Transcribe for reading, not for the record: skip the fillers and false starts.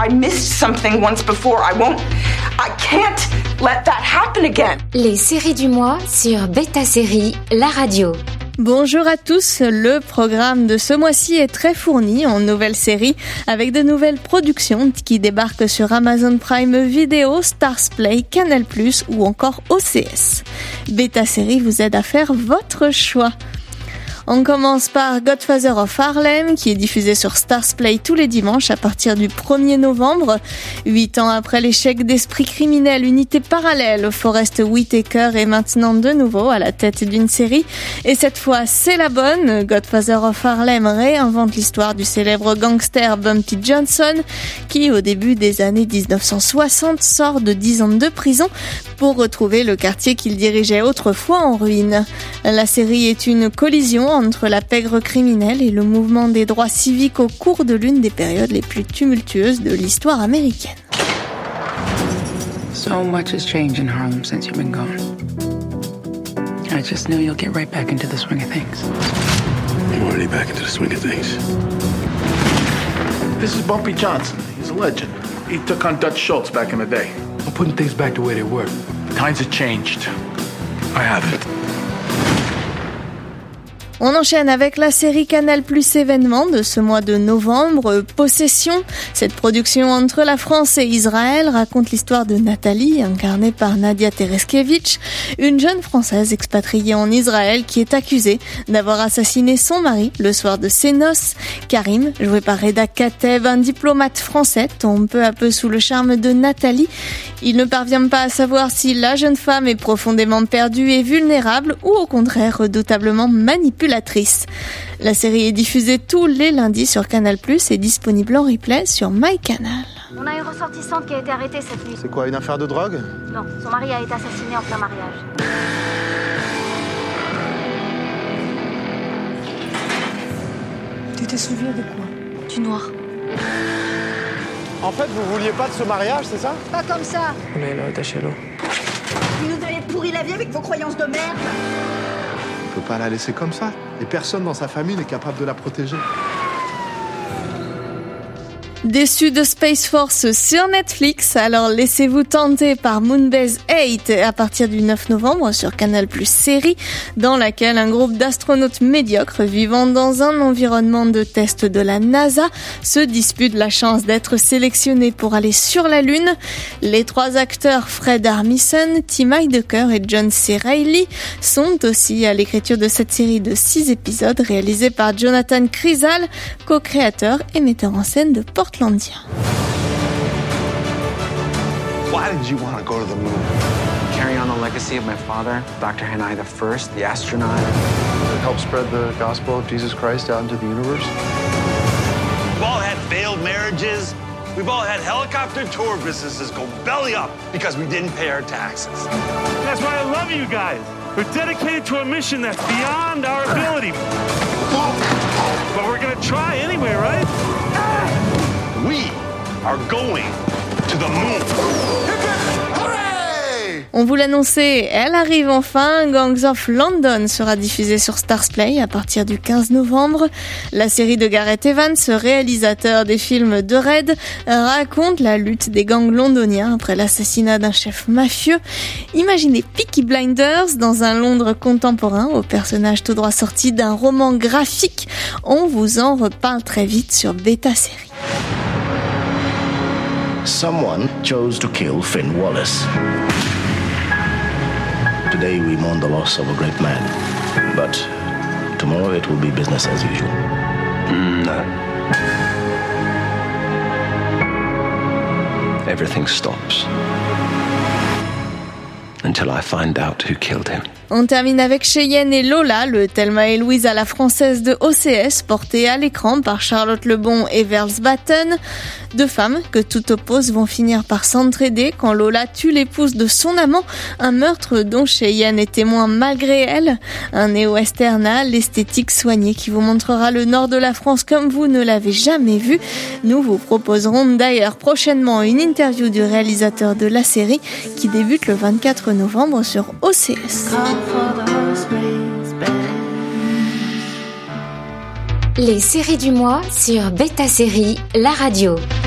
I missed something once before. I can't let that happen again. Les séries du mois sur Beta Série, la radio. Bonjour à tous, le programme de ce mois-ci est très fourni en nouvelles séries avec de nouvelles productions qui débarquent sur Amazon Prime Video, Starzplay, Canal+, ou encore OCS. Beta Série vous aide à faire votre choix. On commence par Godfather of Harlem, qui est diffusé sur Starzplay tous les dimanches à partir du 1er novembre. 8 ans après l'échec d'Esprit criminel, unité parallèle, Forest Whitaker est maintenant de nouveau à la tête d'une série. Et cette fois, c'est la bonne. Godfather of Harlem réinvente l'histoire du célèbre gangster Bumpy Johnson, qui au début des années 1960 sort de 10 ans de prison pour retrouver le quartier qu'il dirigeait autrefois en ruine. La série est une collision entre la pègre criminelle et le mouvement des droits civiques au cours de l'une des périodes les plus tumultueuses de l'histoire américaine. So much has changed in Harlem since you've been gone. I just knew you'll get right back into the swing of things. I'm already back into the swing of things. This is Bumpy Johnson. He's a legend. He took on Dutch Schultz back in the day. I'm putting things back the way they were. Times have changed. I haven't. On enchaîne avec la série Canal+ événement de ce mois de novembre, Possession. Cette production entre la France et Israël raconte l'histoire de Nathalie, incarnée par Nadia Tereskevich, une jeune Française expatriée en Israël qui est accusée d'avoir assassiné son mari le soir de ses noces. Karim, joué par Reda Kateb, un diplomate français, tombe peu à peu sous le charme de Nathalie. Il ne parvient pas à savoir si la jeune femme est profondément perdue et vulnérable ou au contraire redoutablement manipulatrice. La série est diffusée tous les lundis sur Canal+, et disponible en replay sur MyCanal. On a une ressortissante qui a été arrêtée cette nuit. C'est quoi, une affaire de drogue? Non, son mari a été assassiné en plein mariage. Tu te souviens de quoi? Du noir. En fait, vous vouliez pas de ce mariage, c'est ça? Pas comme ça. On est là, attachez-le. Vous nous avez pourri la vie avec vos croyances de merde. On peut pas la laisser comme ça. Et personne dans sa famille n'est capable de la protéger. Déçu de Space Force sur Netflix, alors laissez-vous tenter par Moonbase 8 à partir du 9 novembre sur Canal+ série, dans laquelle un groupe d'astronautes médiocres vivant dans un environnement de test de la NASA se disputent la chance d'être sélectionnés pour aller sur la Lune. Les 3 acteurs Fred Armisen, Tim Heidecker et John C. Reilly sont aussi à l'écriture de cette série de 6 épisodes réalisée par Jonathan Crisal, co-créateur et metteur en scène de Portlandia. Why did you want to go to the moon? Carry on the legacy of my father, Dr. Hanai the First, the astronaut. Help spread the gospel of Jesus Christ out into the universe. We've all had failed marriages. We've all had helicopter tour businesses go belly up because we didn't pay our taxes. That's why I love you guys. We're dedicated to a mission that's beyond our ability. But we're gonna try anyway, right? We are going to the moon. On vous l'annonçait, elle arrive enfin. Gangs of London sera diffusée sur Starzplay à partir du 15 novembre. La série de Gareth Evans, réalisateur des films de Red, raconte la lutte des gangs londoniens après l'assassinat d'un chef mafieux. Imaginez Peaky Blinders dans un Londres contemporain, au personnage tout droit sorti d'un roman graphique. On vous en reparle très vite sur Beta Série. Someone chose to kill Finn Wallace. Today we mourn the loss of a great man, but tomorrow it will be business as usual. No. Everything stops until I find out who killed him. On termine avec Cheyenne et Lola, le Thelma et Louise à la française de OCS, porté à l'écran par Charlotte Lebon et Verls Batten. 2 femmes que tout oppose vont finir par s'entraider quand Lola tue l'épouse de son amant, un meurtre dont Cheyenne est témoin malgré elle. Un néo-western à l'esthétique soignée qui vous montrera le nord de la France comme vous ne l'avez jamais vu. Nous vous proposerons d'ailleurs prochainement une interview du réalisateur de la série qui débute le 24 novembre sur OCS. Les séries du mois sur Beta Série, la radio.